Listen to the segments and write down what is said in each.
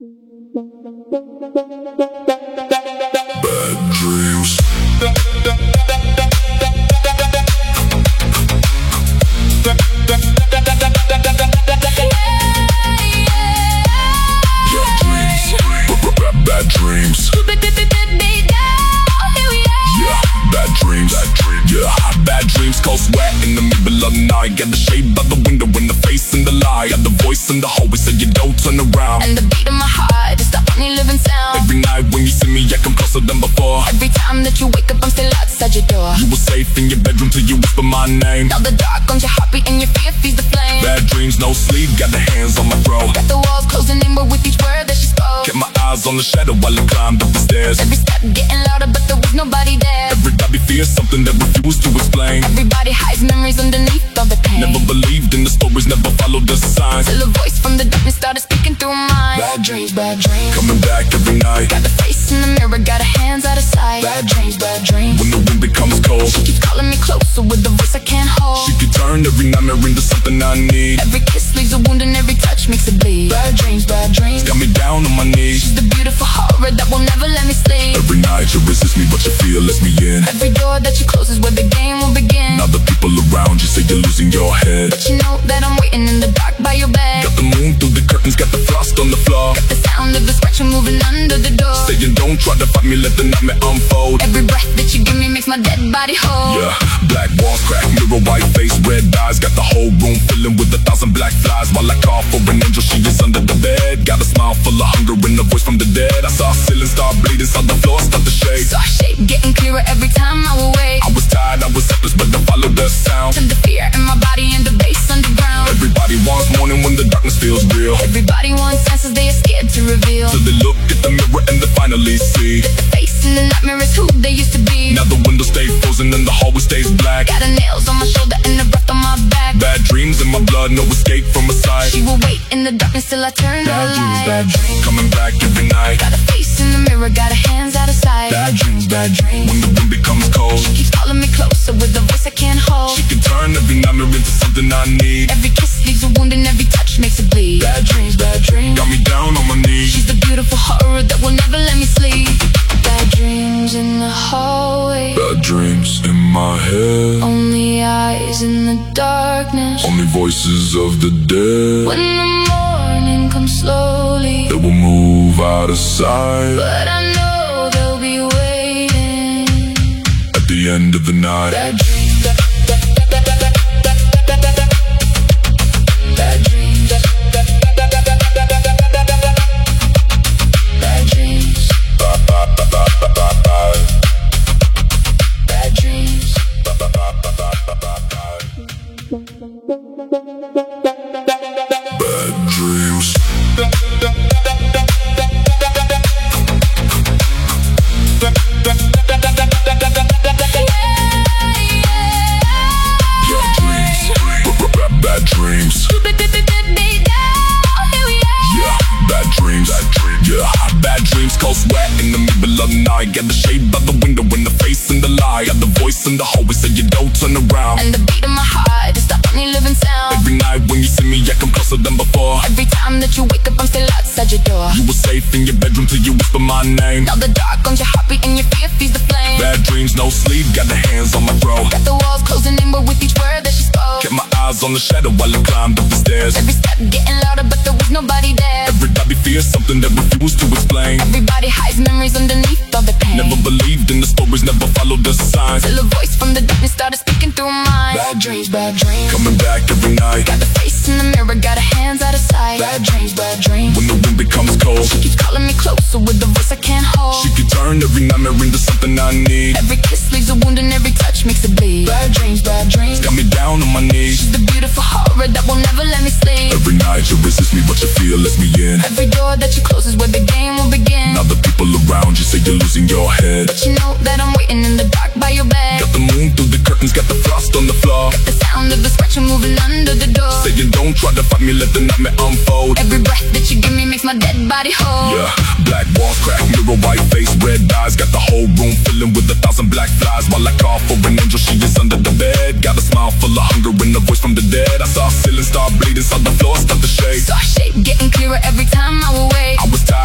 Bad dreams. Bad dreams. Yeah, bad dreams. Yeah, bad dreams called sweat in the middle of the night. Got the shade by the window in the face and the lie. Got the voice in the hallway said you don't turn around. And the beat of my heart is the only living sound. Every night when you see me I come closer than before. Every time that you wake up I'm still outside your door. You were safe in your bedroom till you whisper my name. Now the dark owns your heartbeat and your fear feeds the flame. Bad dreams, no sleep, got the hands on my throat. Got the walls closing in but with each word that she spoke. Kept my eyes on the shadow while I climbed up the stairs. Every step getting louder but there was nobody there. Everybody fears something that refused to explain. Everybody hides memories underneath all the pain. Never believed in the stories, never followed the signs. Till a voice from the darkness started speaking through mine. Bad dreams, coming back every night. Got the face in the mirror, got her hands out of sight. Bad dreams, when the wind becomes cold. She keeps calling me closer with the voice I can't hold. She can turn every nightmare into something I need. Every kiss leaves a wound and every touch makes it bleed. Bad dreams, got me down on my knees. She's the beautiful horror that will never let me sleep. Every night you resist me but your fear lets me in. Every door that you close is where the game will begin. Now the people around you say you're losing your head, but you know that I'm waiting in the dark by your bed. Got the moon through the curtains, got the frost on the floor. Got the sound of the scratching moving under the door. Saying don't try to fight me, let the nightmare unfold. Every breath that you give me makes my dead body whole. Yeah, black walls crack, mirror, white face, red eyes. Got the whole room filling with 1,000 black flies. While I call for an angel, she is under the bed. Got a smile full of hunger and a voice from the dead. I saw a ceiling start bleeding, saw the floor start to shake. Saw a shape getting clearer every time I would wake. I was tired, I was helpless, but I followed the sound. To the fear in my body and the bass underground. Everybody wants morning when the darkness feels real. Everybody wants answers they are scared to reveal. So they look at the mirror and they finally see that the face in the nightmare is who they used to be. Now the windows stay frozen and the hallway stays black. Got her nails on my shoulder and a breath on my back. Bad dreams in my blood, no escape from her side. She will wait in the darkness till I turn the light. Bad dreams, coming back every night. Got her face in the mirror, got her hands out of sight. Bad dreams, when the wind becomes cold. She keeps calling me closer with a voice I can't hold. She can turn every nightmare into something I need. Every kiss leaves a wound and every touch makes it bleed. Bad dreams, got me down on my knees. She's the beautiful horror that will never let me sleep. Bad dreams in the hallway. Bad dreams in my head. Only eyes in the darkness. Only voices of the dead. When the morning comes slowly, they will move out of sight. but I know they'll be waiting at the end of the night. Bad dreams. Bad dreams. Bad dreams. Bad dreams. Bad dreams. Bad dreams. Yeah, bad dreams. Yeah, bad dreams called sweat in the middle of the night. Got the shade by the window in the face and the lie. Got the voice in the hallway said you don't turn around. And the beat of my heart is the only living sound. Every night when you see me I come closer than before. Every time that you wake up I'm still outside your door. You were safe in your bedroom till you whisper my name. Now the dark owns your heartbeat and your fear feeds the flame. Bad dreams, no sleep, got the hands on my throat. Got the walls closing in but with each word that she spoke. Kept my eyes on the shadow while I climbed up the stairs. Every step getting louder but there was nobody there. Everybody fears something that refused to explain. Everybody hides memories underneath all the pain. Never believed in the stories, never followed the signs. Till a voice from the darkness started speaking through mine. Bad dreams, coming back every night. Got the face in the mirror, got her hands out of sight. Bad dreams, when the wind becomes cold. She keeps calling me closer with the voice I can't hold. She can turn every nightmare into something I need. Every kiss leaves a wound and every touch makes it bleed. Bad dreams, got me down on my knees. She's the beautiful horror that will never let me sleep. Every night you resist me but your fear lets me in. Every door that you close is where the game will begin. Now the people around you say you're losing your head, but you know that I'm waiting in the dark by your bed. Got the moon through the curtains, got the frost on the floor. Got the sound of the scratching moving under the door. Saying don't try to fight me, let the nightmare unfold. Every breath that you give me makes my dead body whole. Yeah, black walls crack, mirror, white face, red eyes. Got the whole room filling with 1,000 black flies. While I call for an angel, she is under the bed. Got a smile full of hunger and a voice from the dead. I saw a ceiling start bleeding, saw the floor start to shake. Saw a shape getting clearer every time I would wake. I was tired,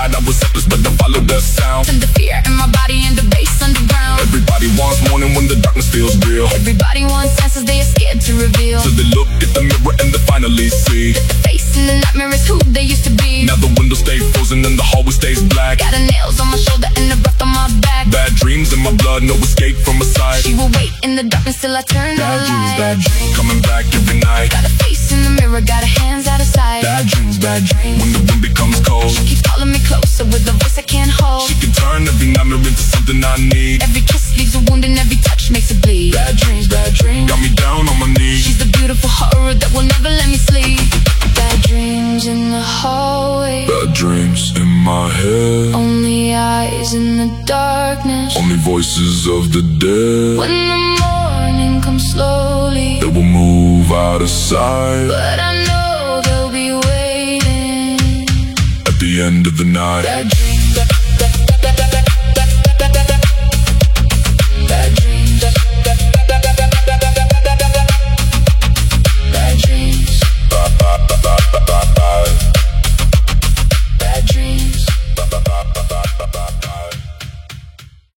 hallway stays black. Got her nails on my shoulder and a breath on my back. Bad dreams in my blood, no escape from her side. She will wait in the darkness till I turn the light. Bad dreams, coming back every night. Got a face in the mirror, got her hands out of sight. Bad dreams, when the wind becomes cold. She keeps calling me closer with a voice I can't hold. She can turn every nightmare into something I need. Every kiss leaves a wound and every touch makes it bleed. Bad dreams, got me down on my knees. She's the beautiful horror that will never let me sleep. Bad dreams in the hallway. Bad dreams in my head. Only eyes in the darkness. Only voices of the dead. When the morning comes slowly, they will move out of sight. but I know they'll be waiting At the end of the night. Bad dreams.